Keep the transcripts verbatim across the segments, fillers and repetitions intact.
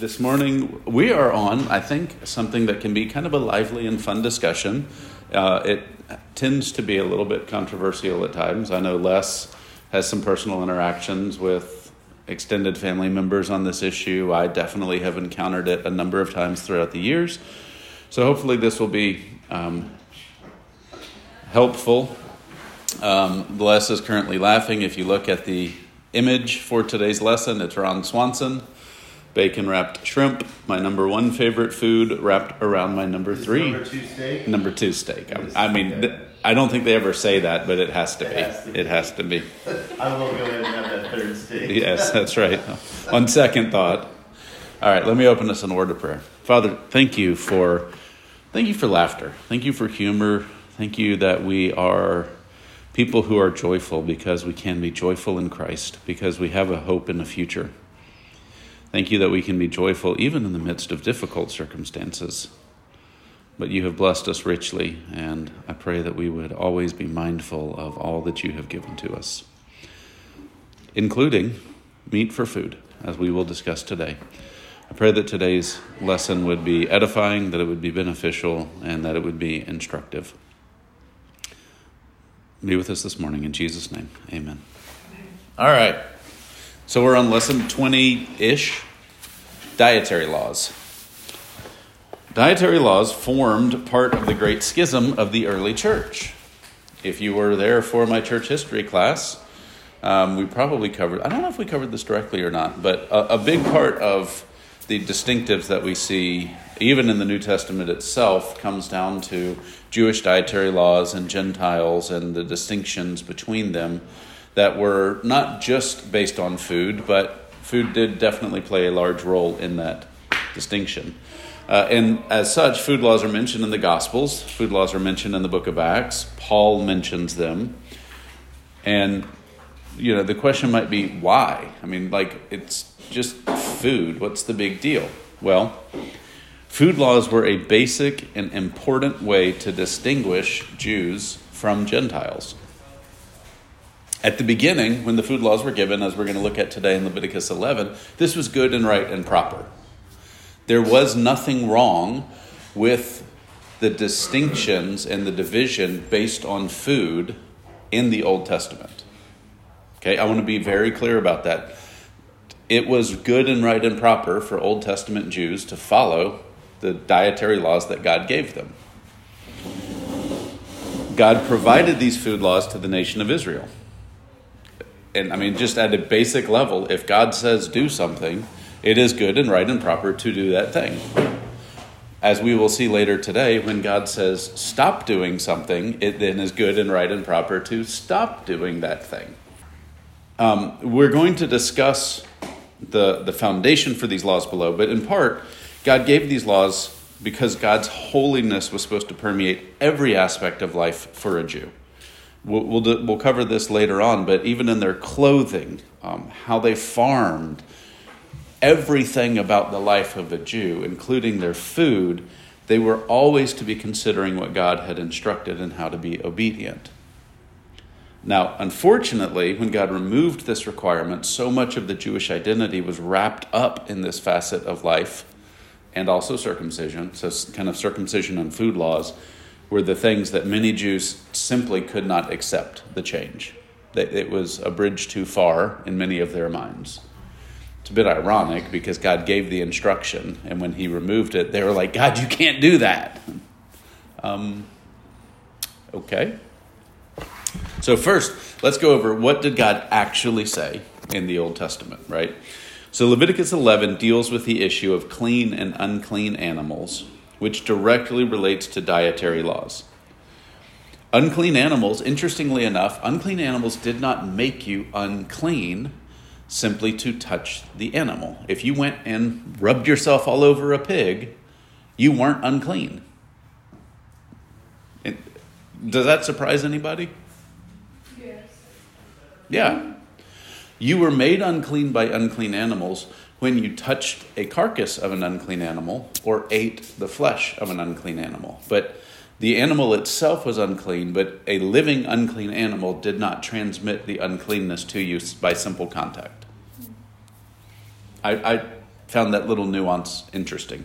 This morning we are on, I think, something that can be kind of a lively and fun discussion. Uh, it tends to be a little bit controversial at times. I know Les has some personal interactions with extended family members on this issue. I definitely have encountered it a number of times throughout the years. So hopefully this will be um, helpful. Um, Les is currently laughing. If you look at the image for today's lesson, it's Ron Swanson. Bacon-wrapped shrimp, my number one favorite food, wrapped around my number three. Number two steak? Number two steak. I, I mean, th- I don't think they ever say that, but it has to be. It has to be. It has to be. I will go in and have that third steak. Yes, that's right. On second thought. All right, let me open us in word of prayer. Father, thank you for, thank you for laughter. Thank you for humor. Thank you that we are people who are joyful because we can be joyful in Christ, because we have a hope in the future. Thank you that we can be joyful even in the midst of difficult circumstances. But you have blessed us richly, and I pray that we would always be mindful of all that you have given to us, including meat for food, as we will discuss today. I pray that today's lesson would be edifying, that it would be beneficial, and that it would be instructive. Be with us this morning in Jesus' name. Amen. All right. So we're on lesson twenty-ish, dietary laws. Dietary laws formed part of the great schism of the early church. If you were there for my church history class, um, we probably covered, I don't know if we covered this directly or not, but a, a big part of the distinctives that we see, even in the New Testament itself, comes down to Jewish dietary laws and Gentiles and the distinctions between them that were not just based on food, but food did definitely play a large role in that distinction. Uh, and as such, food laws are mentioned in the Gospels. Food laws are mentioned in the book of Acts. Paul mentions them. And, you know, the question might be, why? I mean, like, it's just food. What's the big deal? Well, food laws were a basic and important way to distinguish Jews from Gentiles. At the beginning, when the food laws were given, as we're going to look at today in Leviticus eleven, this was good and right and proper. There was nothing wrong with the distinctions and the division based on food in the Old Testament. Okay, I want to be very clear about that. It was good and right and proper for Old Testament Jews to follow the dietary laws that God gave them. God provided these food laws to the nation of Israel. And I mean, just at a basic level, if God says do something, it is good and right and proper to do that thing. As we will see later today, when God says stop doing something, it then is good and right and proper to stop doing that thing. Um, we're going to discuss the, the foundation for these laws below, but in part, God gave these laws because God's holiness was supposed to permeate every aspect of life for a Jew. We'll, we'll, do, we'll cover this later on, but even in their clothing, um, how they farmed, everything about the life of a Jew, including their food, they were always to be considering what God had instructed and how to be obedient. Now, unfortunately, when God removed this requirement, so much of the Jewish identity was wrapped up in this facet of life and also circumcision, so kind of circumcision and food laws, were the things that many Jews simply could not accept the change. It was a bridge too far in many of their minds. It's a bit ironic because God gave the instruction, and when he removed it, they were like, God, you can't do that. Um, okay. So first, let's go over what did God actually say in the Old Testament, right? So Leviticus eleven deals with the issue of clean and unclean animals, which directly relates to dietary laws. Unclean animals, interestingly enough, unclean animals did not make you unclean simply to touch the animal. If you went and rubbed yourself all over a pig, you weren't unclean. It, does that surprise anybody? Yes. Yeah. You were made unclean by unclean animals when you touched a carcass of an unclean animal or ate the flesh of an unclean animal. But the animal itself was unclean, but a living unclean animal did not transmit the uncleanness to you by simple contact. I, I found that little nuance interesting.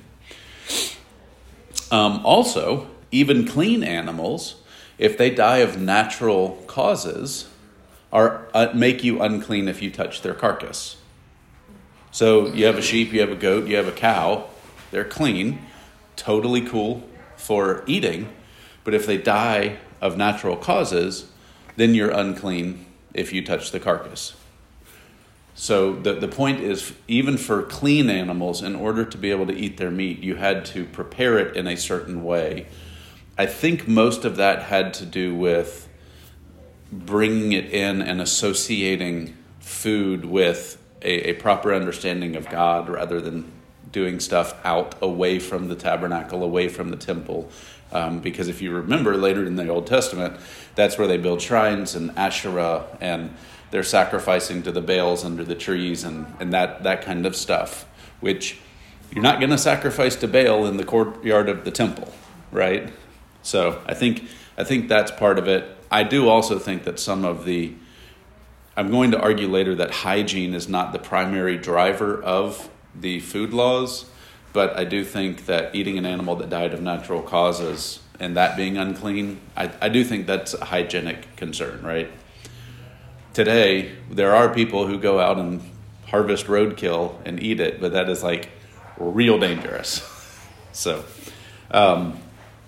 Um, also, even clean animals, if they die of natural causes, are uh, make you unclean if you touch their carcass. So you have a sheep, you have a goat, you have a cow, they're clean, totally cool for eating, but if they die of natural causes, then you're unclean if you touch the carcass. So the, the point is, even for clean animals, in order to be able to eat their meat, you had to prepare it in a certain way. I think most of that had to do with bringing it in and associating food with a, a proper understanding of God, rather than doing stuff out away from the tabernacle, away from the temple. Um, because if you remember, later in the Old Testament, that's where they build shrines and Asherah, and they're sacrificing to the Baals under the trees and, and that, that kind of stuff, which you're not going to sacrifice to Baal in the courtyard of the temple, right? So I think I think that's part of it. I do also think that some of the, I'm going to argue later that hygiene is not the primary driver of the food laws, but I do think that eating an animal that died of natural causes and that being unclean, I, I do think that's a hygienic concern, right? Today, there are people who go out and harvest roadkill and eat it, but that is like real dangerous. So, um,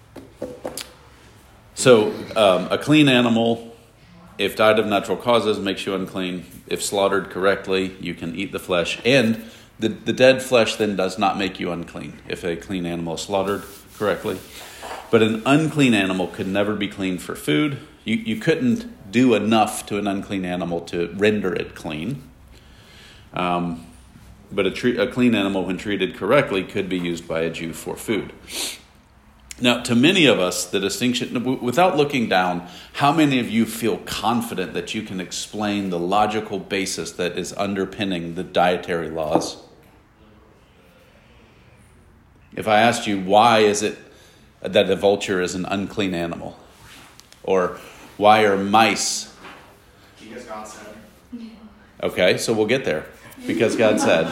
so um, a clean animal, if died of natural causes, makes you unclean. If slaughtered correctly, you can eat the flesh. And the, the dead flesh then does not make you unclean if a clean animal is slaughtered correctly. But an unclean animal could never be clean for food. You, you couldn't do enough to an unclean animal to render it clean. Um, but a, tre- a clean animal, when treated correctly, could be used by a Jew for food. Now, to many of us, the distinction, w- without looking down, how many of you feel confident that you can explain the logical basis that is underpinning the dietary laws? If I asked you, why is it that a vulture is an unclean animal? Or why are mice? Because God said. Okay, so we'll get there. Because God said.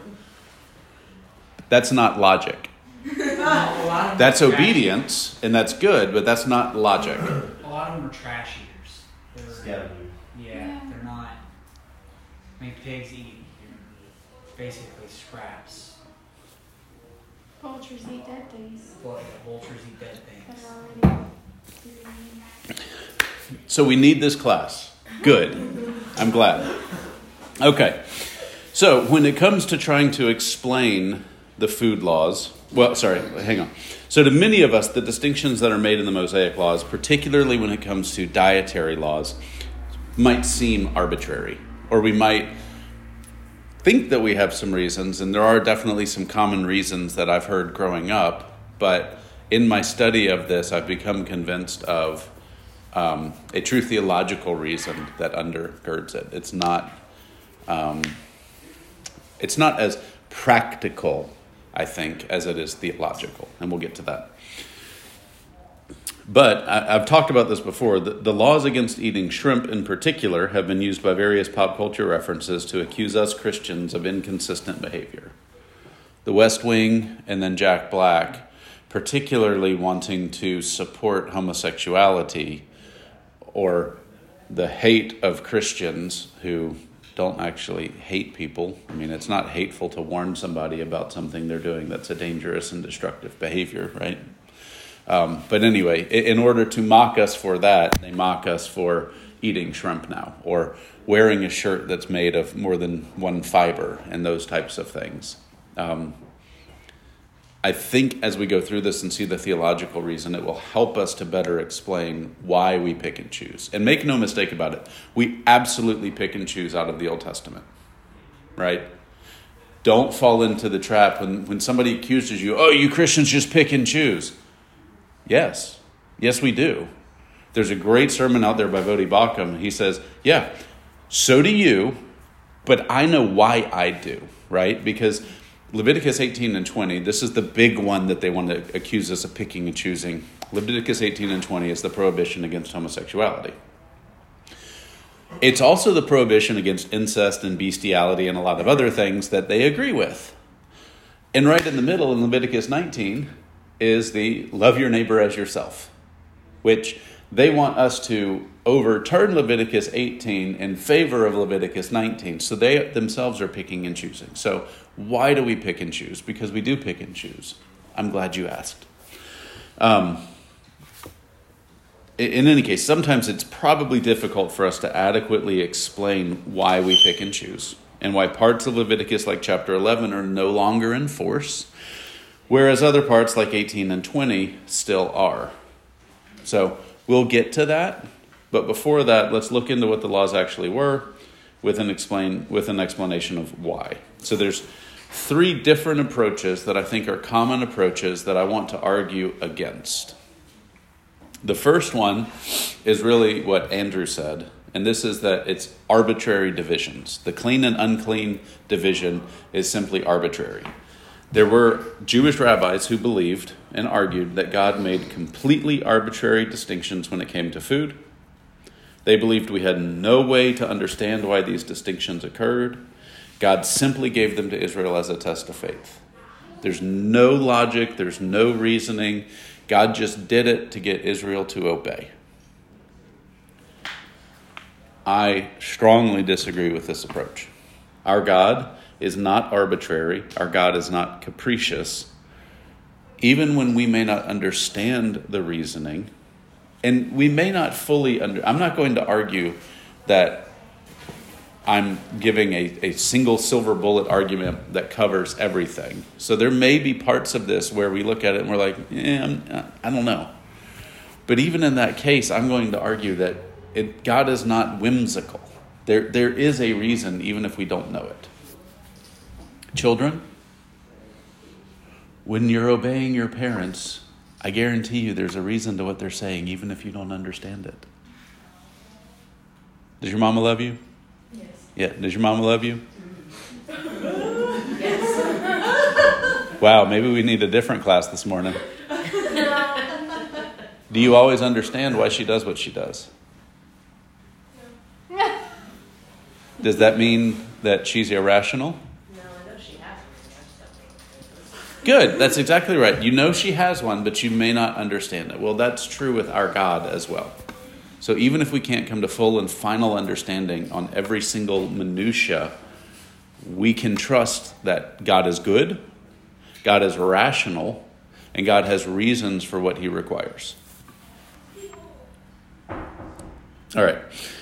That's not logic. That's obedience, and that's good, but that's not logic. A lot of them are trash eaters. They're, Scavenger. yeah, Yeah. they're not. I mean, pigs eat basically scraps. Vultures eat dead things But vultures eat dead that things. are already eaten. So we need this class. Good. I'm glad. Okay. So when it comes to trying to explain the food laws, well, sorry, hang on. So to many of us, the distinctions that are made in the Mosaic laws, particularly when it comes to dietary laws, might seem arbitrary, or we might think that we have some reasons, and there are definitely some common reasons that I've heard growing up, but in my study of this, I've become convinced of um, a true theological reason that undergirds it. It's not, um, it's not as practical, I think, as it is theological, and we'll get to that. But I, I've talked about this before. The, the laws against eating shrimp in particular have been used by various pop culture references to accuse us Christians of inconsistent behavior. The West Wing and then Jack Black, particularly wanting to support homosexuality or the hate of Christians who don't actually hate people. I mean, it's not hateful to warn somebody about something they're doing that's a dangerous and destructive behavior, right? Um, but anyway, in order to mock us for that, they mock us for eating shrimp now, or wearing a shirt that's made of more than one fiber, and those types of things. Um, I think as we go through this and see the theological reason, it will help us to better explain why we pick and choose. And make no mistake about it, we absolutely pick and choose out of the Old Testament, right? Don't fall into the trap when, when somebody accuses you, oh, you Christians just pick and choose. Yes. Yes, we do. There's a great sermon out there by Voddie Baucham. He says, yeah, so do you, but I know why I do, right? Because Leviticus eighteen and twenty, this is the big one that they want to accuse us of picking and choosing. Leviticus eighteen and twenty is the prohibition against homosexuality. It's also the prohibition against incest and bestiality and a lot of other things that they agree with. And right in the middle in Leviticus nineteen is the love your neighbor as yourself, which they want us to overturn Leviticus eighteen in favor of Leviticus nineteen. So they themselves are picking and choosing. So why do we pick and choose? Because we do pick and choose. I'm glad you asked. Um, in any case, sometimes it's probably difficult for us to adequately explain why we pick and choose and why parts of Leviticus like chapter eleven are no longer in force, whereas other parts like eighteen and twenty still are. So we'll get to that, but before that, let's look into what the laws actually were with an explain with an explanation of why. So there's three different approaches that I think are common approaches that I want to argue against. The first one is really what Andrew said, and this is that it's arbitrary divisions. The clean and unclean division is simply arbitrary. There were Jewish rabbis who believed and argued that God made completely arbitrary distinctions when it came to food. They believed we had no way to understand why these distinctions occurred. God simply gave them to Israel as a test of faith. There's no logic, there's no reasoning. God just did it to get Israel to obey. I strongly disagree with this approach. Our God is not arbitrary. Our God is not capricious. Even when we may not understand the reasoning, and we may not fully under, I'm not going to argue that I'm giving a, a single silver bullet argument that covers everything. So there may be parts of this where we look at it and we're like, eh, I'm, I don't know. But even in that case, I'm going to argue that it, God is not whimsical. There, there is a reason, even if we don't know it. Children, when you're obeying your parents, I guarantee you there's a reason to what they're saying, even if you don't understand it. Does your mama love you? Yes. Yeah. Does your mama love you? Yes. Wow, maybe we need a different class this morning. Do you always understand why she does what she does? Does that mean that she's irrational? No, I know she has one. Good. That's exactly right. You know she has one, but you may not understand it. Well, that's true with our God as well. So even if we can't come to full and final understanding on every single minutia, we can trust that God is good, God is rational, and God has reasons for what he requires. All right.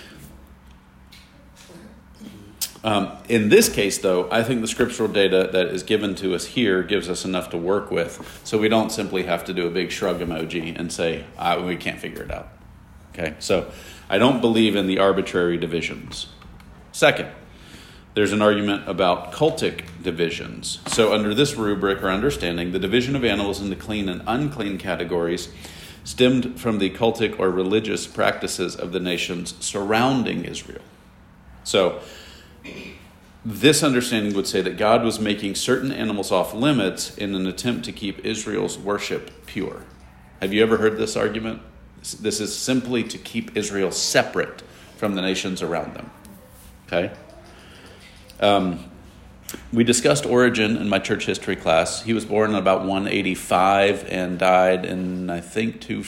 Um, in this case, though, I think the scriptural data that is given to us here gives us enough to work with, so we don't simply have to do a big shrug emoji and say, ah, we can't figure it out. Okay, so I don't believe in the arbitrary divisions. Second, there's an argument about cultic divisions. So under this rubric or understanding, the division of animals into clean and unclean categories stemmed from the cultic or religious practices of the nations surrounding Israel. So this understanding would say that God was making certain animals off limits in an attempt to keep Israel's worship pure. Have you ever heard this argument? This is simply to keep Israel separate from the nations around them. Okay? Um, we discussed Origen in my church history class. He was born in about one eighty-five and died in, I think, two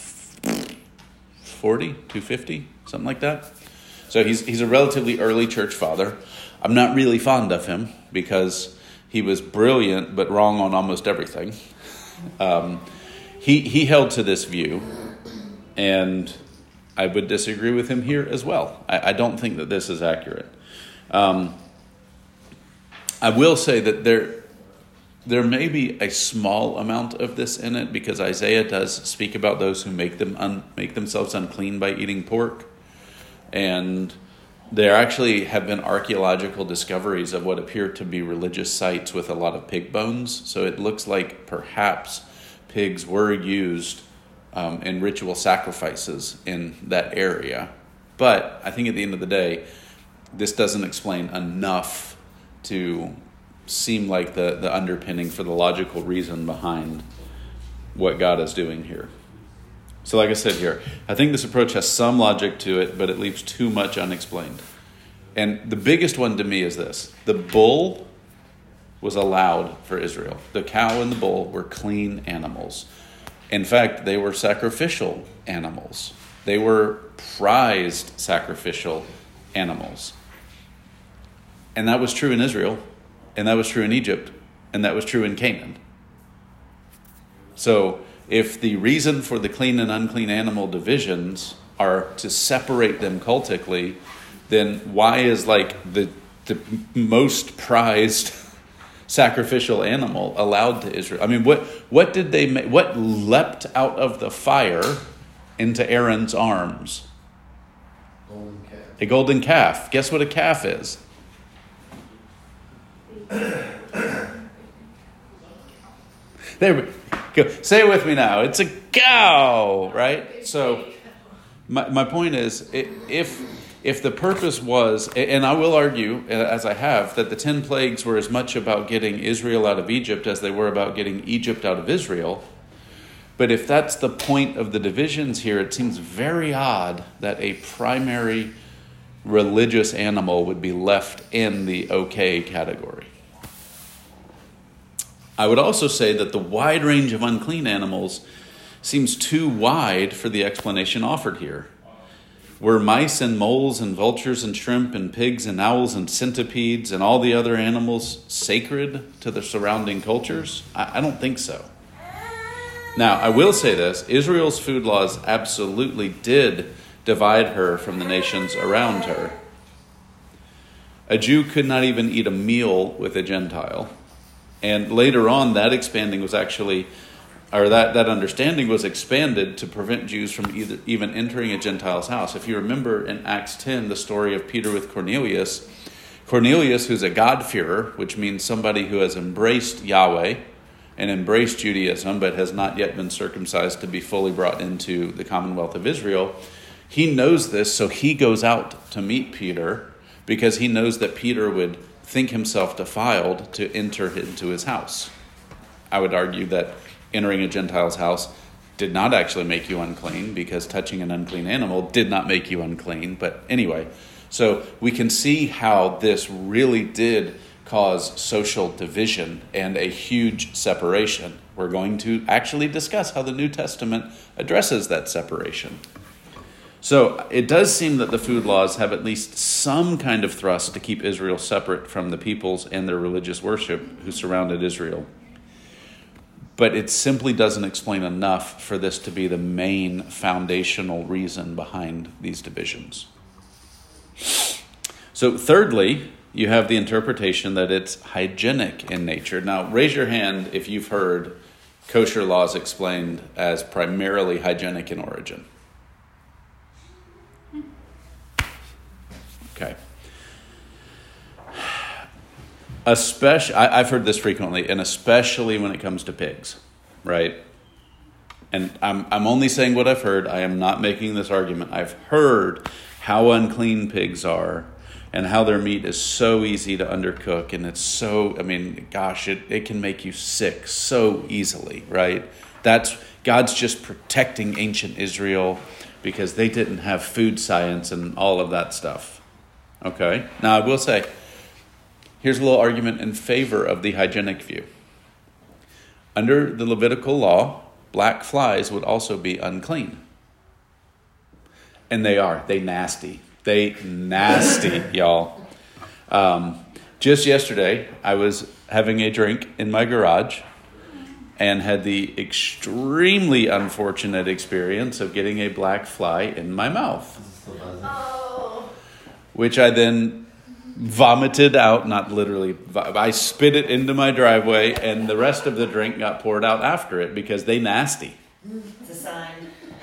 forty, two fifty, something like that. So he's he's a relatively early church father. I'm not really fond of him because he was brilliant but wrong on almost everything. Um, he he held to this view, and I would disagree with him here as well. I, I don't think that this is accurate. Um, I will say that there there may be a small amount of this in it because Isaiah does speak about those who make them un, make themselves unclean by eating pork. And there actually have been archaeological discoveries of what appear to be religious sites with a lot of pig bones. So it looks like perhaps pigs were used um, in ritual sacrifices in that area. But I think at the end of the day, this doesn't explain enough to seem like the, the underpinning for the logical reason behind what God is doing here. So like I said here, I think this approach has some logic to it, but it leaves too much unexplained. And the biggest one to me is this. The bull was allowed for Israel. The cow and the bull were clean animals. In fact, they were sacrificial animals. They were prized sacrificial animals. And that was true in Israel, and that was true in Egypt, and that was true in Canaan. So if the reason for the clean and unclean animal divisions are to separate them cultically, then why is like the the most prized sacrificial animal allowed to Israel? I mean, what what did they make? What leapt out of the fire into Aaron's arms? Golden calf. A golden calf. Guess what a calf is? There we go. Say it with me now. It's a cow, right? So my my point is, if if the purpose was, and I will argue, as I have, that the ten plagues were as much about getting Israel out of Egypt as they were about getting Egypt out of Israel. But if that's the point of the divisions here, it seems very odd that a primary religious animal would be left in the okay category. I would also say that the wide range of unclean animals seems too wide for the explanation offered here. Were mice and moles and vultures and shrimp and pigs and owls and centipedes and all the other animals sacred to the surrounding cultures? I, I don't think so. Now, I will say this. Israel's food laws absolutely did divide her from the nations around her. A Jew could not even eat a meal with a Gentile. And later on, that expanding was actually, or that, that understanding was expanded to prevent Jews from either, even entering a Gentile's house. If you remember in Acts ten, the story of Peter with Cornelius, Cornelius, who's a God-fearer, which means somebody who has embraced Yahweh and embraced Judaism, but has not yet been circumcised to be fully brought into the Commonwealth of Israel, he knows this, so he goes out to meet Peter because he knows that Peter would think himself defiled to enter into his house. I would argue that entering a Gentile's house did not actually make you unclean, because touching an unclean animal did not make you unclean. But anyway, so we can see how this really did cause social division and a huge separation. We're going to actually discuss how the New Testament addresses that separation. So it does seem that the food laws have at least some kind of thrust to keep Israel separate from the peoples and their religious worship who surrounded Israel. But it simply doesn't explain enough for this to be the main foundational reason behind these divisions. So thirdly, you have the interpretation that it's hygienic in nature. Now, raise your hand if you've heard kosher laws explained as primarily hygienic in origin. Okay. Especially, I, I've heard this frequently, and especially when it comes to pigs, right? And I'm I'm only saying what I've heard. I am not making this argument. I've heard how unclean pigs are and how their meat is so easy to undercook, and it's so, I mean, gosh, it, it can make you sick so easily, right? That's, God's just protecting ancient Israel because they didn't have food science and all of that stuff. Okay, now I will say, here's a little argument in favor of the hygienic view. Under the Levitical law, black flies would also be unclean. And they are. They nasty. They nasty, y'all. Um, just yesterday, I was having a drink in my garage and had the extremely unfortunate experience of getting a black fly in my mouth. Oh. Which I then vomited out, not literally, I spit it into my driveway, and the rest of the drink got poured out after it because they nasty. It's a sign.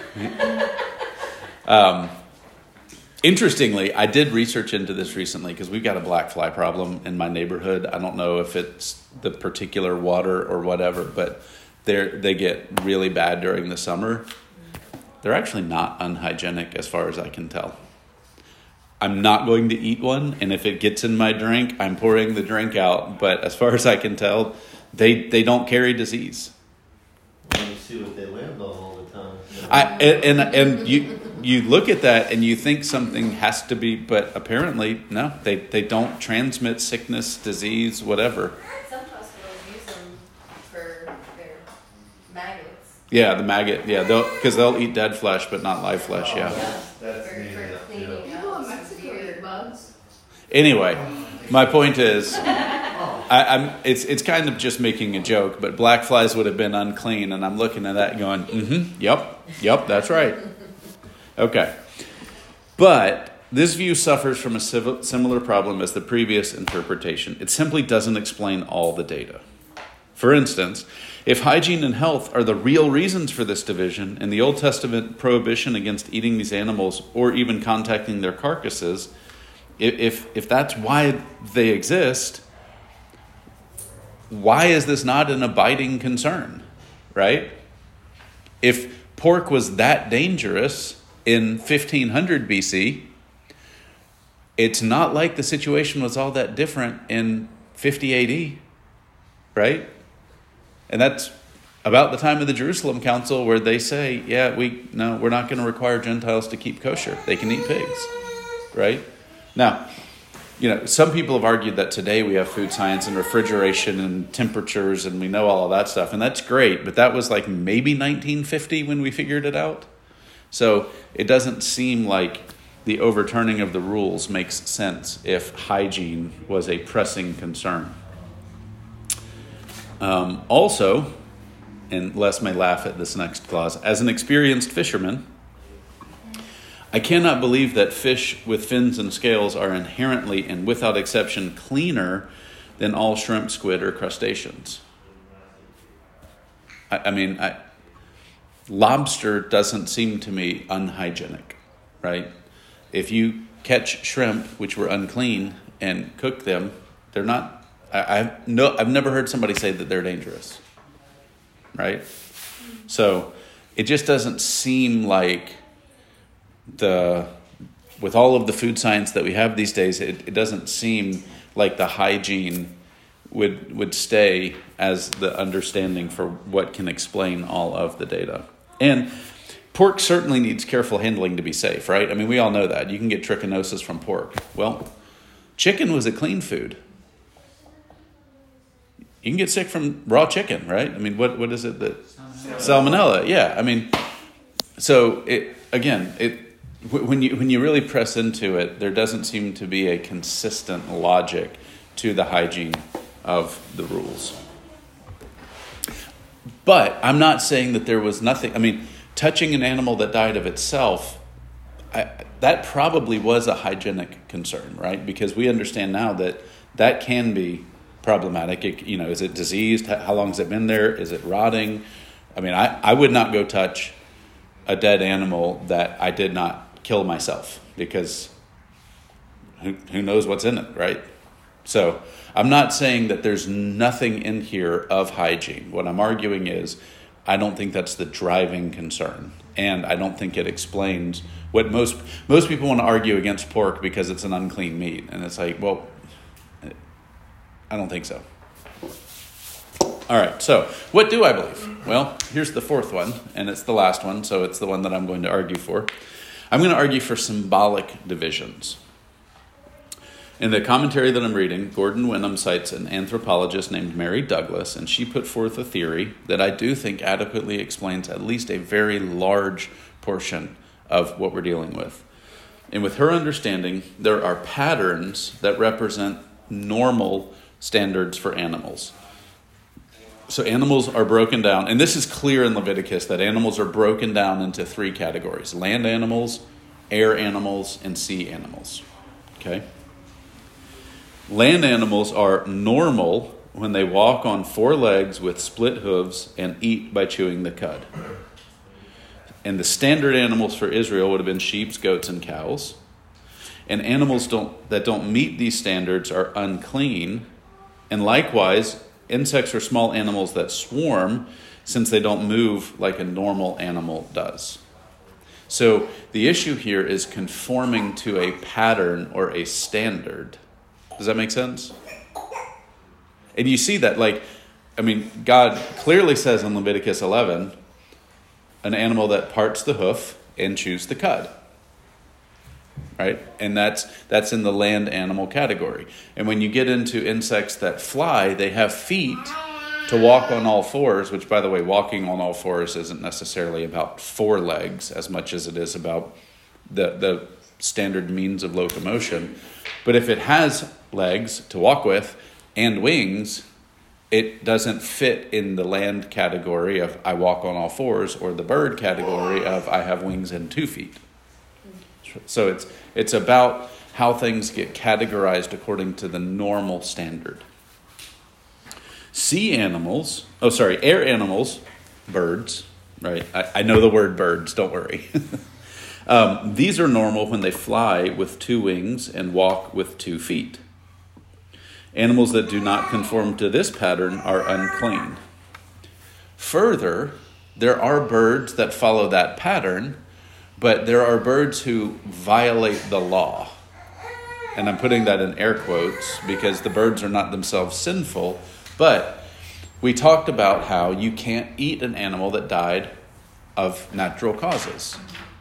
um, interestingly, I did research into this recently because we've got a black fly problem in my neighborhood. I don't know if it's the particular water or whatever, but they they get really bad during the summer. They're actually not unhygienic as far as I can tell. I'm not going to eat one, and if it gets in my drink, I'm pouring the drink out. But as far as I can tell, they, they don't carry disease. You see what they land on all the time. I and and, and you you look at that and you think something has to be, but apparently no, they, they don't transmit sickness, disease, whatever. Sometimes Yeah, the maggot. Yeah, they'll because they'll eat dead flesh, but not live flesh. Yeah. That's For, neat, for yeah. cleaning People up in Mexico eat bugs. Anyway, my point is, I, I'm it's it's kind of just making a joke, but black flies would have been unclean, and I'm looking at that going, mm-hmm, yep, yep, that's right. Okay, but this view suffers from a civ- similar problem as the previous interpretation. It simply doesn't explain all the data. For instance, if hygiene and health are the real reasons for this division, and the Old Testament prohibition against eating these animals or even contacting their carcasses, if if that's why they exist, why is this not an abiding concern, right? If pork was that dangerous in fifteen hundred B C, it's not like the situation was all that different in fifty A D, right? And that's about the time of the Jerusalem Council where they say, yeah, we no, we're not going to require Gentiles to keep kosher. They can eat pigs, right? Now, you know, some people have argued that today we have food science and refrigeration and temperatures and we know all of that stuff. And that's great, but that was like maybe nineteen fifty when we figured it out. So it doesn't seem like the overturning of the rules makes sense if hygiene was a pressing concern. Um, also, and Les may laugh at this next clause, as an experienced fisherman, I cannot believe that fish with fins and scales are inherently and without exception cleaner than all shrimp, squid, or crustaceans. I, I mean, I, lobster doesn't seem to me unhygienic, right? If you catch shrimp, which were unclean, and cook them, they're not. I, I've no. I've never heard somebody say that they're dangerous, right? So it just doesn't seem like the with all of the food science that we have these days, it, it doesn't seem like the hygiene would would stay as the understanding for what can explain all of the data. And pork certainly needs careful handling to be safe, right? I mean, we all know that. You can get trichinosis from pork. Well, chicken was a clean food. You can get sick from raw chicken, right? I mean, what what is it that salmonella? salmonella yeah, I mean, so it again, it when you when you really press into it, there doesn't seem to be a consistent logic to the hygiene of the rules. But I'm not saying that there was nothing. I mean, touching an animal that died of itself, I, that probably was a hygienic concern, right? Because we understand now that that can be problematic. It, you know, is it diseased? How long has it been there? Is it rotting? I mean, I, I would not go touch a dead animal that I did not kill myself, because who, who knows what's in it, right? So I'm not saying that there's nothing in here of hygiene. What I'm arguing is I don't think that's the driving concern. And I don't think it explains what most most people want to argue against pork because it's an unclean meat. And it's like, well, I don't think so. All right, so what do I believe? Well, here's the fourth one, and it's the last one, so it's the one that I'm going to argue for. I'm going to argue for symbolic divisions. In the commentary that I'm reading, Gordon Wenham cites an anthropologist named Mary Douglas, and she put forth a theory that I do think adequately explains at least a very large portion of what we're dealing with. And with her understanding, there are patterns that represent normal standards for animals. So animals are broken down, and this is clear in Leviticus, that animals are broken down into three categories: land animals, air animals, and sea animals. Okay? Land animals are normal when they walk on four legs with split hooves and eat by chewing the cud. And the standard animals for Israel would have been sheep, goats, and cows. And animals don't, that don't meet these standards are unclean. And likewise, insects are small animals that swarm, since they don't move like a normal animal does. So the issue here is conforming to a pattern or a standard. Does that make sense? And you see that, like, I mean, God clearly says in Leviticus eleven, an animal that parts the hoof and chews the cud. Right? And that's that's in the land animal category. And when you get into insects that fly, they have feet to walk on all fours, which, by the way, walking on all fours isn't necessarily about four legs as much as it is about the, the standard means of locomotion. But if it has legs to walk with and wings, it doesn't fit in the land category of I walk on all fours or the bird category of I have wings and two feet. So it's it's about how things get categorized according to the normal standard. Sea animals, oh sorry, air animals, birds, right? I, I know the word birds, don't worry. um, these are normal when they fly with two wings and walk with two feet. Animals that do not conform to this pattern are unclean. Further, there are birds that follow that pattern, but there are birds who violate the law. And I'm putting that in air quotes because the birds are not themselves sinful, but we talked about how you can't eat an animal that died of natural causes.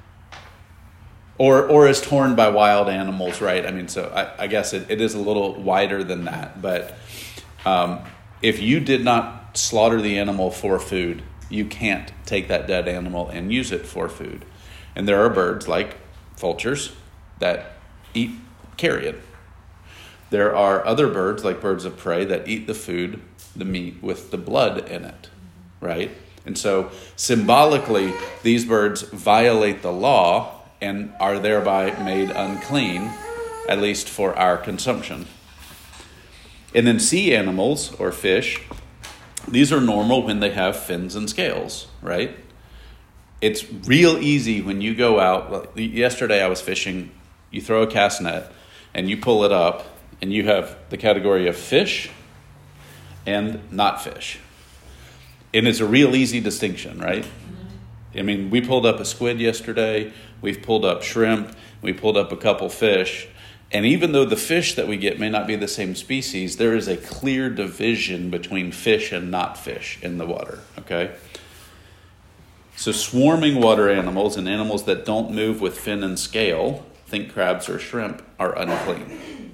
Or or is torn by wild animals, right? I mean, so I, I guess it, it is a little wider than that. But um, if you did not slaughter the animal for food, you can't take that dead animal and use it for food. And there are birds like vultures that eat carrion. There are other birds like birds of prey that eat the food, the meat, with the blood in it, right? And so symbolically, these birds violate the law and are thereby made unclean, at least for our consumption. And then sea animals, or fish, these are normal when they have fins and scales, right? It's real easy when you go out. Yesterday I was fishing, you throw a cast net, and you pull it up, and you have the category of fish and not fish. And it's a real easy distinction, right? I mean, we pulled up a squid yesterday. We've pulled up shrimp. We pulled up a couple fish. And even though the fish that we get may not be the same species, there is a clear division between fish and not fish in the water, okay? So swarming water animals and animals that don't move with fin and scale, think crabs or shrimp, are unclean.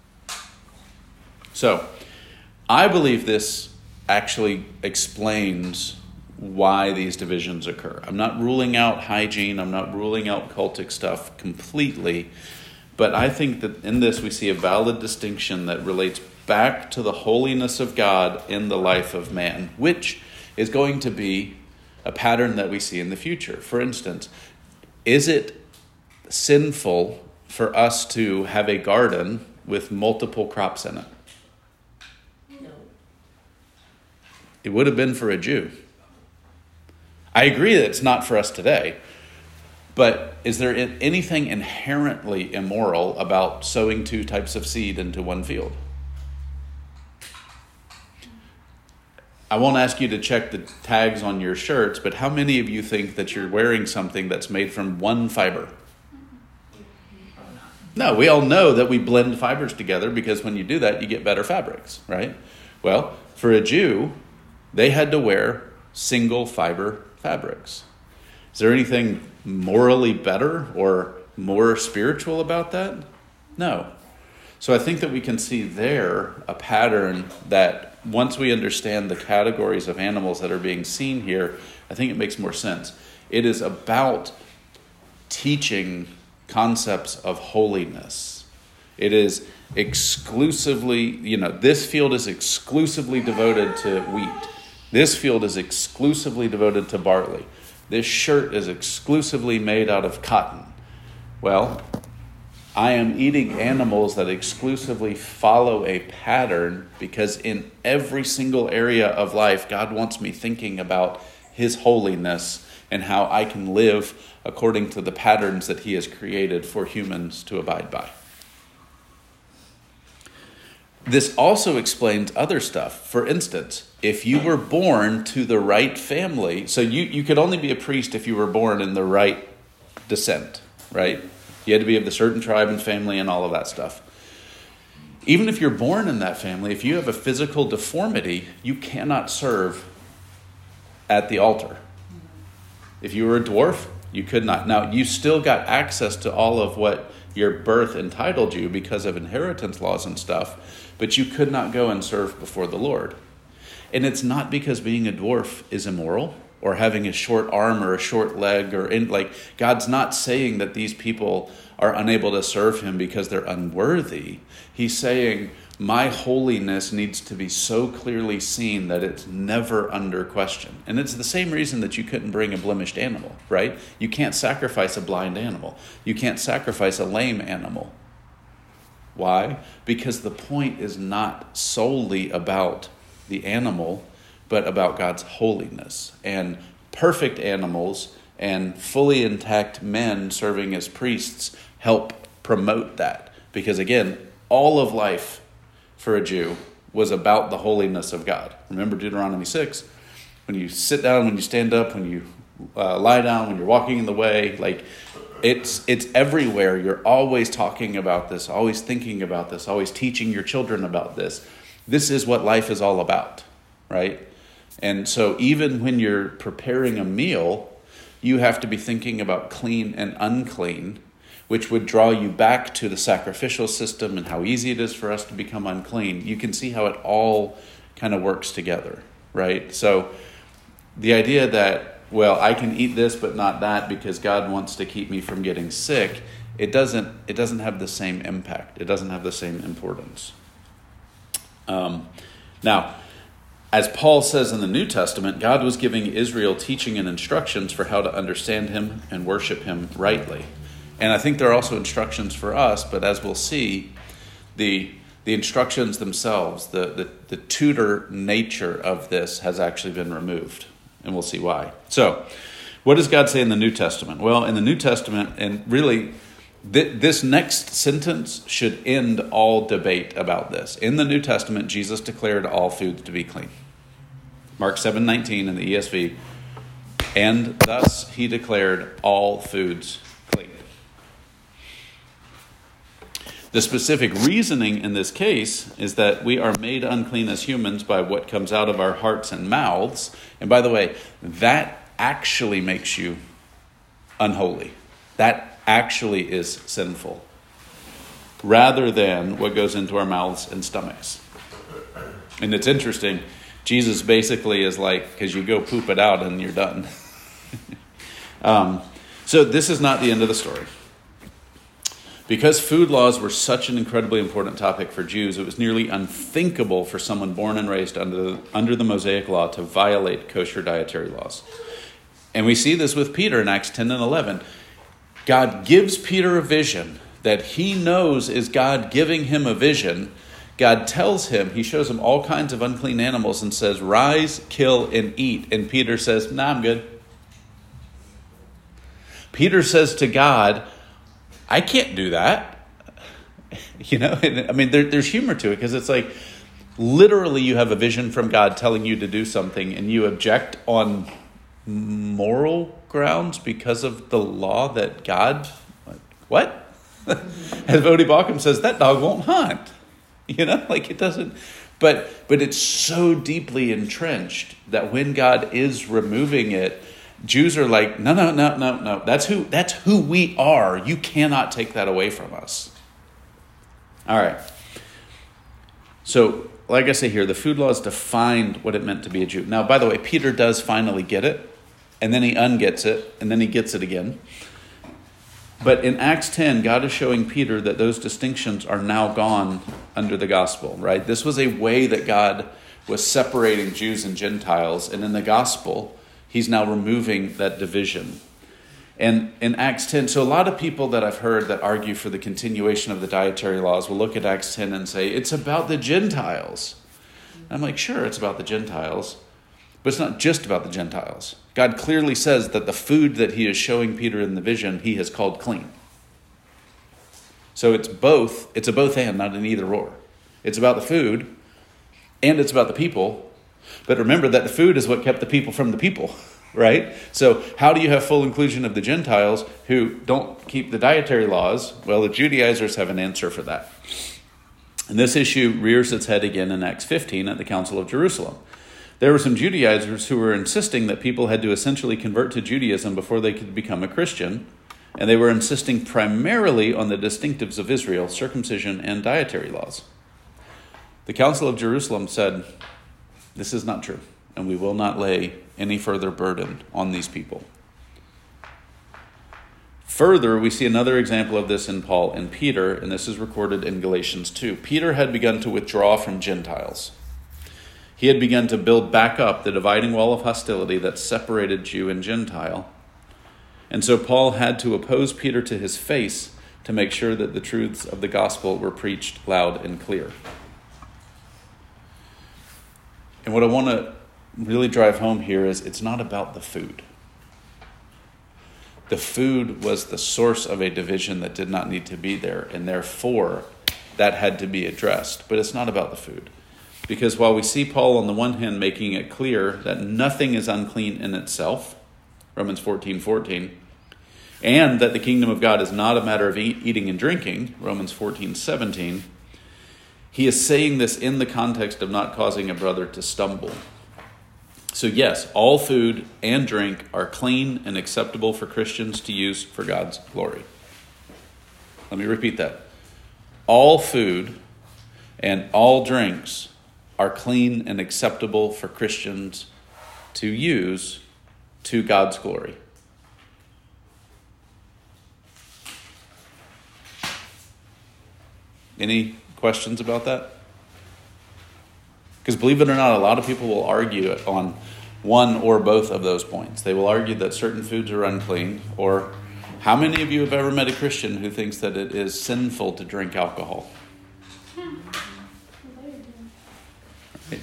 So I believe this actually explains why these divisions occur. I'm not ruling out hygiene. I'm not ruling out cultic stuff completely. But I think that in this we see a valid distinction that relates back to the holiness of God in the life of man, which is going to be a pattern that we see in the future. For instance, is it sinful for us to have a garden with multiple crops in it? No. It would have been for a Jew. I agree that it's not for us today, but is there anything inherently immoral about sowing two types of seed into one field? I won't ask you to check the tags on your shirts, but how many of you think that you're wearing something that's made from one fiber? No, we all know that we blend fibers together because when you do that, you get better fabrics, right? Well, for a Jew, they had to wear single fiber fabrics. Is there anything morally better or more spiritual about that? No. So I think that we can see there a pattern that once we understand the categories of animals that are being seen here, I think it makes more sense. It is about teaching concepts of holiness. It is exclusively, you know, this field is exclusively devoted to wheat. This field is exclusively devoted to barley. This shirt is exclusively made out of cotton. Well, I am eating animals that exclusively follow a pattern because in every single area of life, God wants me thinking about His holiness and how I can live according to the patterns that He has created for humans to abide by. This also explains other stuff. For instance, if you were born to the right family, so you, you could only be a priest if you were born in the right descent, right? You had to be of the certain tribe and family and all of that stuff. Even if you're born in that family, if you have a physical deformity, you cannot serve at the altar. If you were a dwarf, you could not. Now, you still got access to all of what your birth entitled you because of inheritance laws and stuff, but you could not go and serve before the Lord. And it's not because being a dwarf is immoral or having a short arm or a short leg or in, like God's not saying that these people are unable to serve him because they're unworthy. He's saying my holiness needs to be so clearly seen that it's never under question. And it's the same reason that you couldn't bring a blemished animal, right? You can't sacrifice a blind animal. You can't sacrifice a lame animal. Why? Because the point is not solely about the animal, but about God's holiness. And perfect animals and fully intact men serving as priests help promote that. Because again, all of life for a Jew was about the holiness of God. Remember Deuteronomy six? When you sit down, when you stand up, when you uh, lie down, when you're walking in the way, like it's it's everywhere. You're always talking about this, always thinking about this, always teaching your children about this. This is what life is all about, right? And so even when you're preparing a meal, you have to be thinking about clean and unclean, which would draw you back to the sacrificial system and how easy it is for us to become unclean. You can see how it all kind of works together, right? So the idea that, well, I can eat this but not that because God wants to keep me from getting sick, it doesn't it doesn't have the same impact. It doesn't have the same importance. Um, now, as Paul says in the New Testament, God was giving Israel teaching and instructions for how to understand him and worship him rightly. And I think there are also instructions for us, but as we'll see, the the instructions themselves, the, the, the tutor nature of this has actually been removed. And we'll see why. So, what does God say in the New Testament? Well, in the New Testament, and really, th- this next sentence should end all debate about this. In the New Testament, Jesus declared all foods to be clean. Mark seven nineteen in the E S V. And thus he declared all foods clean. The specific reasoning in this case is that we are made unclean as humans by what comes out of our hearts and mouths. And by the way, that actually makes you unholy. That actually is sinful, rather than what goes into our mouths and stomachs. And it's interesting. Jesus basically is like, because you go poop it out and you're done. um, so this is not the end of the story. Because food laws were such an incredibly important topic for Jews, it was nearly unthinkable for someone born and raised under the, under the Mosaic law to violate kosher dietary laws. And we see this with Peter in Acts ten and eleven. God gives Peter a vision that he knows is God giving him a vision. God tells him, he shows him all kinds of unclean animals and says, rise, kill, and eat. And Peter says, nah, I'm good. Peter says to God, I can't do that. You know, I mean, there, there's humor to it because it's like literally you have a vision from God telling you to do something and you object on moral grounds because of the law that God, like, what? As Bodhi Bakum says, that dog won't hunt. You know, like it doesn't, but but it's so deeply entrenched that when God is removing it, Jews are like, no, no, no, no, no. That's who that's who we are. You cannot take that away from us. All right. So, like I say here, the food laws defined what it meant to be a Jew. Now, by the way, Peter does finally get it, and then he ungets it, and then he gets it again. But in Acts ten, God is showing Peter that those distinctions are now gone under the gospel, right? This was a way that God was separating Jews and Gentiles, and in the gospel, he's now removing that division. And in Acts ten, so a lot of people that I've heard that argue for the continuation of the dietary laws will look at Acts ten and say, it's about the Gentiles. And I'm like, sure, it's about the Gentiles, but it's not just about the Gentiles. God clearly says that the food that he is showing Peter in the vision, he has called clean. So it's both, it's a both and, not an either or. It's about the food and it's about the people. But remember that the food is what kept the people from the people, right? So how do you have full inclusion of the Gentiles who don't keep the dietary laws? Well, the Judaizers have an answer for that. And this issue rears its head again in Acts fifteen at the Council of Jerusalem. There were some Judaizers who were insisting that people had to essentially convert to Judaism before they could become a Christian, and they were insisting primarily on the distinctives of Israel, circumcision and dietary laws. The Council of Jerusalem said, This is not true, and we will not lay any further burden on these people. Further, we see another example of this in Paul and Peter, and this is recorded in Galatians two. Peter had begun to withdraw from Gentiles. He had begun to build back up the dividing wall of hostility that separated Jew and Gentile. And so Paul had to oppose Peter to his face to make sure that the truths of the gospel were preached loud and clear. And what I want to really drive home here is it's not about the food. The food was the source of a division that did not need to be there, and therefore that had to be addressed. But it's not about the food. Because while we see Paul on the one hand making it clear that nothing is unclean in itself, Romans fourteen fourteen, and that the kingdom of God is not a matter of eat, eating and drinking, Romans fourteen seventeen, he is saying this in the context of not causing a brother to stumble. So yes, all food and drink are clean and acceptable for Christians to use for God's glory. Let me repeat that. All food and all drinks are clean and acceptable for Christians to use to God's glory. Any questions about that? Because believe it or not, a lot of people will argue on one or both of those points. They will argue that certain foods are unclean, or how many of you have ever met a Christian who thinks that it is sinful to drink alcohol? Right.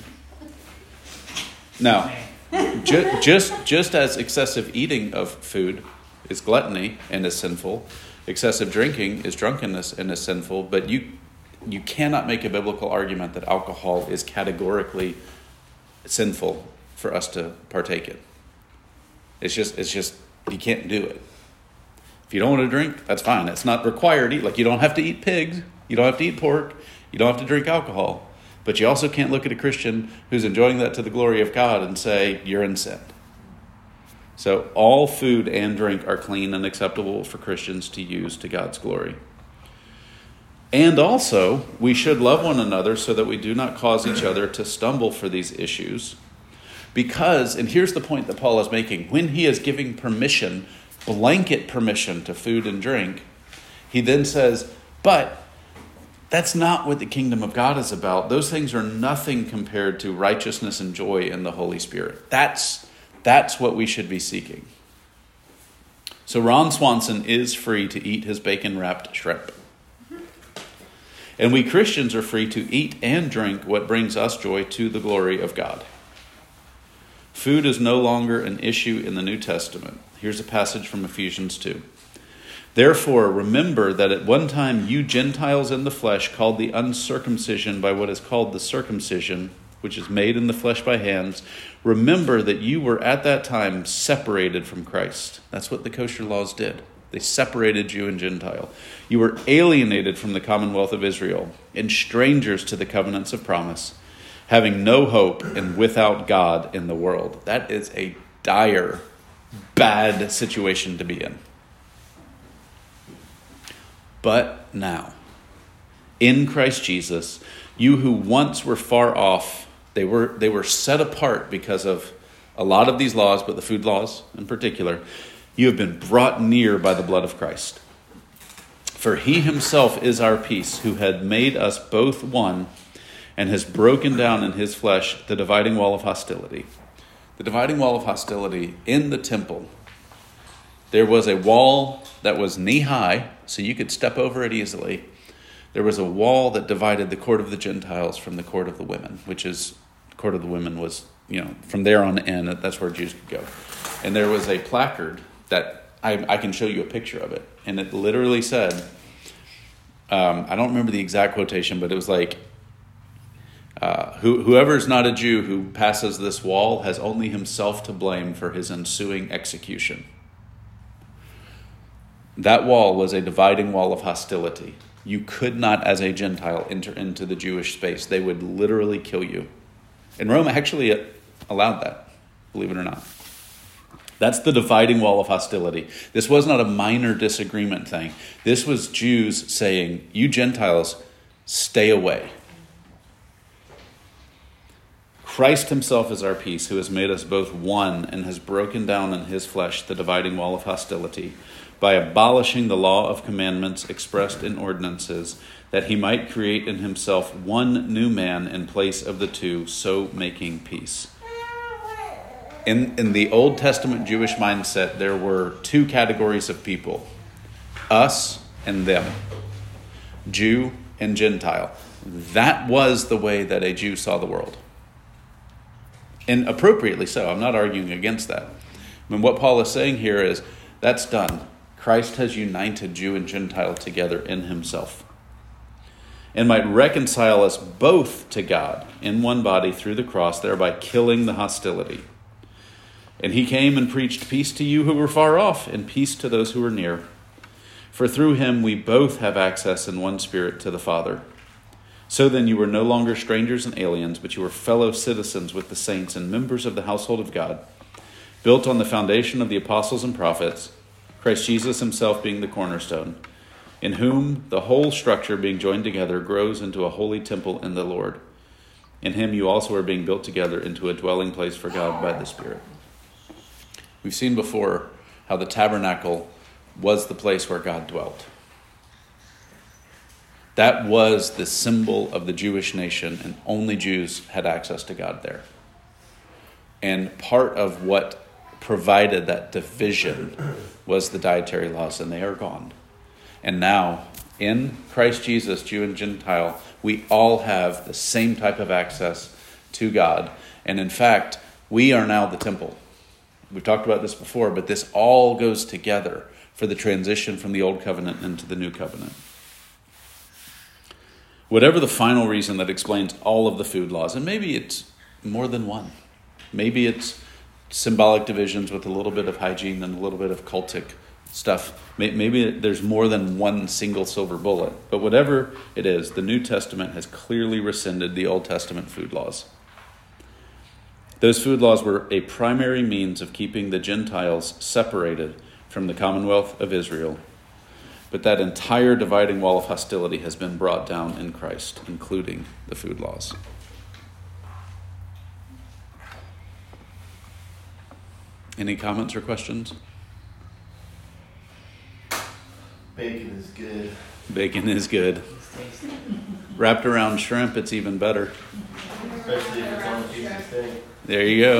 Now, ju- just, just as excessive eating of food is gluttony and is sinful, excessive drinking is drunkenness and is sinful, but you You cannot make a biblical argument that alcohol is categorically sinful for us to partake in. It's just, it's just, you can't do it. If you don't want to drink, that's fine. It's not required. Eat like you don't have to eat pigs. You don't have to eat pork. You don't have to drink alcohol. But you also can't look at a Christian who's enjoying that to the glory of God and say, you're in sin. So all food and drink are clean and acceptable for Christians to use to God's glory. And also, we should love one another so that we do not cause each other to stumble for these issues. Because, and here's the point that Paul is making, when he is giving permission, blanket permission to food and drink, he then says, but that's not what the kingdom of God is about. Those things are nothing compared to righteousness and joy in the Holy Spirit. That's, that's what we should be seeking. So Ron Swanson is free to eat his bacon-wrapped shrimp. And we Christians are free to eat and drink what brings us joy to the glory of God. Food is no longer an issue in the New Testament. Here's a passage from Ephesians two. Therefore, remember that at one time you Gentiles in the flesh, called the uncircumcision by what is called the circumcision, which is made in the flesh by hands, remember that you were at that time separated from Christ. That's what the kosher laws did. They separated Jew and Gentile. You were alienated from the commonwealth of Israel and strangers to the covenants of promise, having no hope and without God in the world. That is a dire, bad situation to be in. But now, in Christ Jesus, you who once were far off, they were, they were set apart because of a lot of these laws, but the food laws in particular, you have been brought near by the blood of Christ. For he himself is our peace, who had made us both one and has broken down in his flesh the dividing wall of hostility. The dividing wall of hostility in the temple. There was a wall that was knee high, so you could step over it easily. There was a wall that divided the court of the Gentiles from the court of the women, which is, the court of the women was, you know, from there on in, that's where Jews could go. And there was a placard that I, I can show you a picture of it. And it literally said, um, I don't remember the exact quotation, but it was like, uh, who, whoever's not a Jew who passes this wall has only himself to blame for his ensuing execution. That wall was a dividing wall of hostility. You could not, as a Gentile, enter into the Jewish space. They would literally kill you. And Rome actually allowed that, believe it or not. That's the dividing wall of hostility. This was not a minor disagreement thing. This was Jews saying, you Gentiles, stay away. Christ himself is our peace, who has made us both one and has broken down in his flesh the dividing wall of hostility by abolishing the law of commandments expressed in ordinances, that he might create in himself one new man in place of the two, so making peace. In, in the Old Testament Jewish mindset, there were two categories of people, us and them, Jew and Gentile. That was the way that a Jew saw the world. And appropriately so. I'm not arguing against that. I mean, what Paul is saying here is, that's done. Christ has united Jew and Gentile together in himself, and might reconcile us both to God in one body through the cross, thereby killing the hostility. And he came and preached peace to you who were far off, and peace to those who were near. For through him we both have access in one Spirit to the Father. So then you were no longer strangers and aliens, but you were fellow citizens with the saints and members of the household of God, built on the foundation of the apostles and prophets, Christ Jesus himself being the cornerstone, in whom the whole structure being joined together grows into a holy temple in the Lord. In him you also are being built together into a dwelling place for God by the Spirit. We've seen before how the tabernacle was the place where God dwelt. That was the symbol of the Jewish nation, and only Jews had access to God there. And part of what provided that division was the dietary laws, and they are gone. And now, in Christ Jesus, Jew and Gentile, we all have the same type of access to God. And in fact, we are now the temple. We've talked about this before, but this all goes together for the transition from the old covenant into the new covenant. Whatever the final reason that explains all of the food laws, and maybe it's more than one. Maybe it's symbolic divisions with a little bit of hygiene and a little bit of cultic stuff. Maybe there's more than one single silver bullet. But whatever it is, the New Testament has clearly rescinded the Old Testament food laws. Those food laws were a primary means of keeping the Gentiles separated from the commonwealth of Israel. But that entire dividing wall of hostility has been brought down in Christ, including the food laws. Any comments or questions? Bacon is good. Bacon is good. It's tasty. Wrapped around shrimp, it's even better. Especially if it's on a piece of steak. There you go.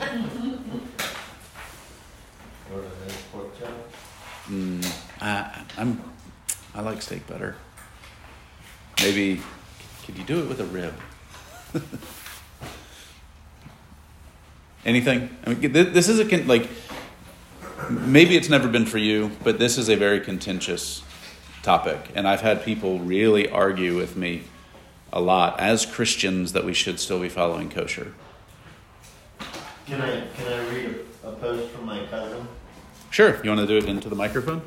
Or a nice pork chop. Mm, I, I'm, I like steak better. Maybe, could you do it with a rib? Anything? I mean, this is a, con- like, maybe it's never been for you, but this is a very contentious topic. And I've had people really argue with me a lot as Christians that we should still be following kosher. Can I can I read a, a post from my cousin? Sure. You want to do it into the microphone?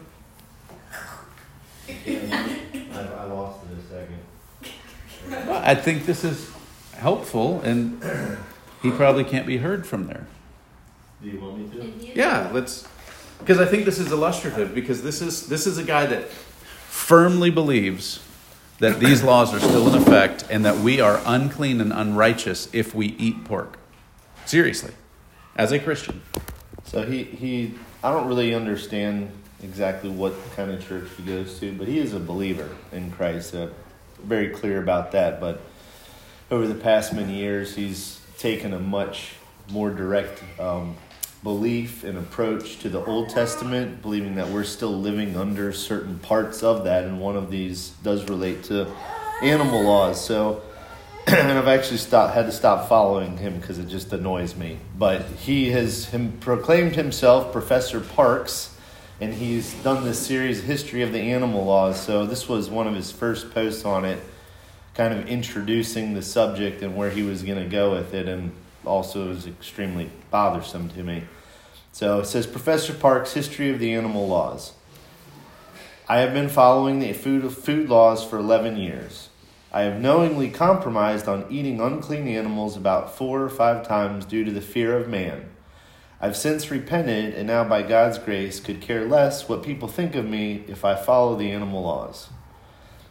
I, I lost it a second. Well, I think this is helpful, and he probably can't be heard from there. Do you want me to? Yeah, let's, because I think this is illustrative, because this is this is a guy that firmly believes that these laws are still in effect and that we are unclean and unrighteous if we eat pork. Seriously, as a Christian. So he, he I don't really understand exactly what kind of church he goes to, but he is a believer in Christ. Uh, very clear about that. But over the past many years, he's taken a much more direct um, belief and approach to the Old Testament, believing that we're still living under certain parts of that, and one of these does relate to animal laws. So, and I've actually stopped, had to stop following him because it just annoys me. But he has him proclaimed himself Professor Parks, and he's done this series, History of the Animal Laws. So this was one of his first posts on it, kind of introducing the subject and where he was going to go with it, and also it was extremely bothersome to me. So it says, Professor Parks, History of the Animal Laws. I have been following the food, food laws for eleven years. I have knowingly compromised on eating unclean animals about four or five times due to the fear of man. I've since repented, and now by God's grace could care less what people think of me if I follow the animal laws.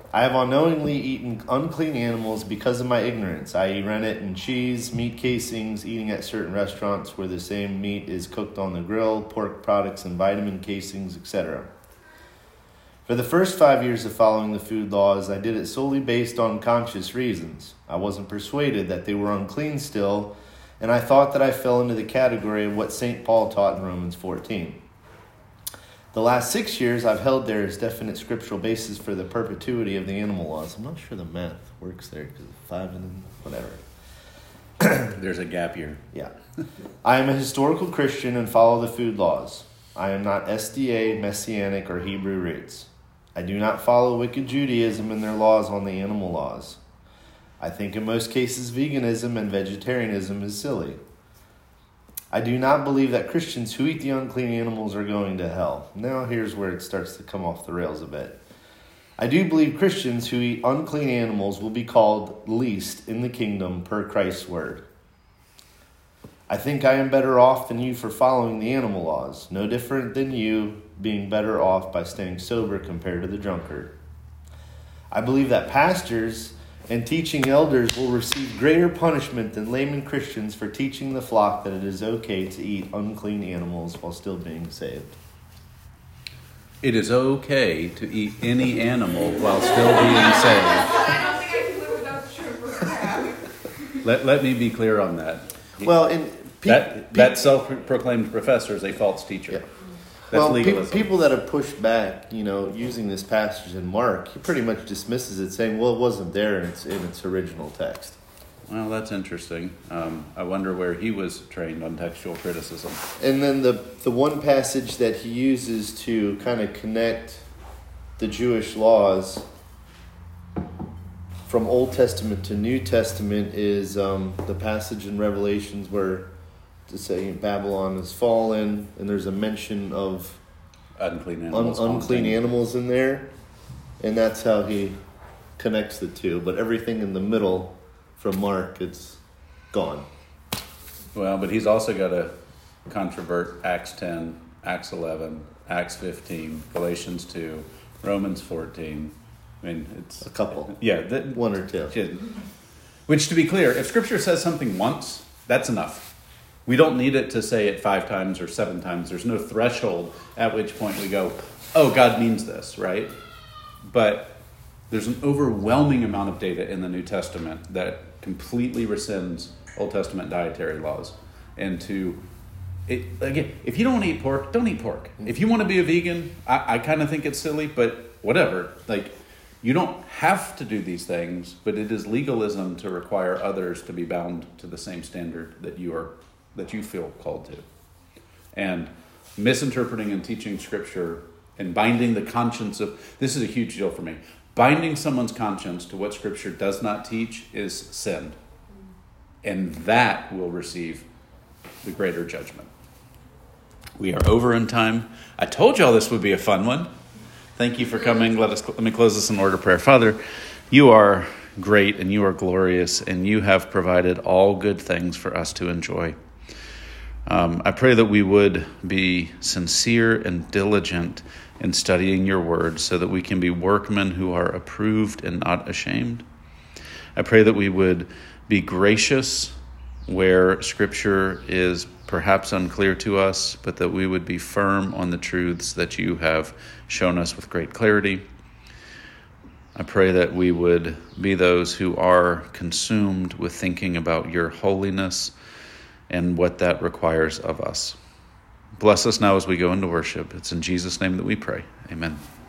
I have unknowingly eaten unclean animals because of my ignorance, that is rennet and cheese, meat casings, eating at certain restaurants where the same meat is cooked on the grill, pork products and vitamin casings, et cetera. For the first five years of following the food laws, I did it solely based on conscious reasons. I wasn't persuaded that they were unclean still, and I thought that I fell into the category of what Saint Paul taught in Romans fourteen. The last six years, I've held there as definite scriptural basis for the perpetuity of the animal laws. I'm not sure the math works there because five and then whatever. There's a gap here. Yeah. I am a historical Christian and follow the food laws. I am not S D A, Messianic, or Hebrew roots. I do not follow wicked Judaism and their laws on the animal laws. I think in most cases veganism and vegetarianism is silly. I do not believe that Christians who eat the unclean animals are going to hell. Now here's where it starts to come off the rails a bit. I do believe Christians who eat unclean animals will be called least in the kingdom per Christ's word. I think I am better off than you for following the animal laws, no different than you being better off by staying sober compared to the drunkard. I believe that pastors and teaching elders will receive greater punishment than layman Christians for teaching the flock that it is okay to eat unclean animals while still being saved. It is okay to eat any animal while still being saved. I don't think I can live without the shrimp or crab. Let, let me be clear on that. Well, and pe- that, pe- that self-proclaimed professor is a false teacher. Yeah. That's well, pe- legalism. people that have pushed back, you know, using this passage in Mark, he pretty much dismisses it, saying, well, it wasn't there in its, in its original text. Well, that's interesting. Um, I wonder where he was trained on textual criticism. And then the, the one passage that he uses to kind of connect the Jewish laws from Old Testament to New Testament is um, the passage in Revelations where to say Babylon has fallen, and there's a mention of Unclean un- animals. unclean animals in there, and that's how he connects the two. But everything in the middle from Mark, it's gone. Well, but he's also got to controvert Acts ten, Acts eleven, Acts fifteen, Galatians two, Romans fourteen. I mean, it's A couple. Yeah, that, One or two. which, to be clear, if Scripture says something once, that's enough. We don't need it to say it five times or seven times. There's no threshold at which point we go, oh, God means this, right? But there's an overwhelming amount of data in the New Testament that completely rescinds Old Testament dietary laws. And to, it, again, if you don't want to eat pork, don't eat pork. If you want to be a vegan, I, I kind of think it's silly, but whatever. Like, you don't have to do these things, but it is legalism to require others to be bound to the same standard that you are, that you feel called to. And misinterpreting and teaching Scripture and binding the conscience of, this is a huge deal for me. Binding someone's conscience to what Scripture does not teach is sin. And that will receive the greater judgment. We are over in time. I told y'all this would be a fun one. Thank you for coming. Let us let me close this in order of prayer. Father, you are great and you are glorious, and you have provided all good things for us to enjoy. Um, I pray that we would be sincere and diligent in studying your word so that we can be workmen who are approved and not ashamed. I pray that we would be gracious where Scripture is perhaps unclear to us, but that we would be firm on the truths that you have shown us with great clarity. I pray that we would be those who are consumed with thinking about your holiness and what that requires of us. Bless us now as we go into worship. It's in Jesus' name that we pray. Amen.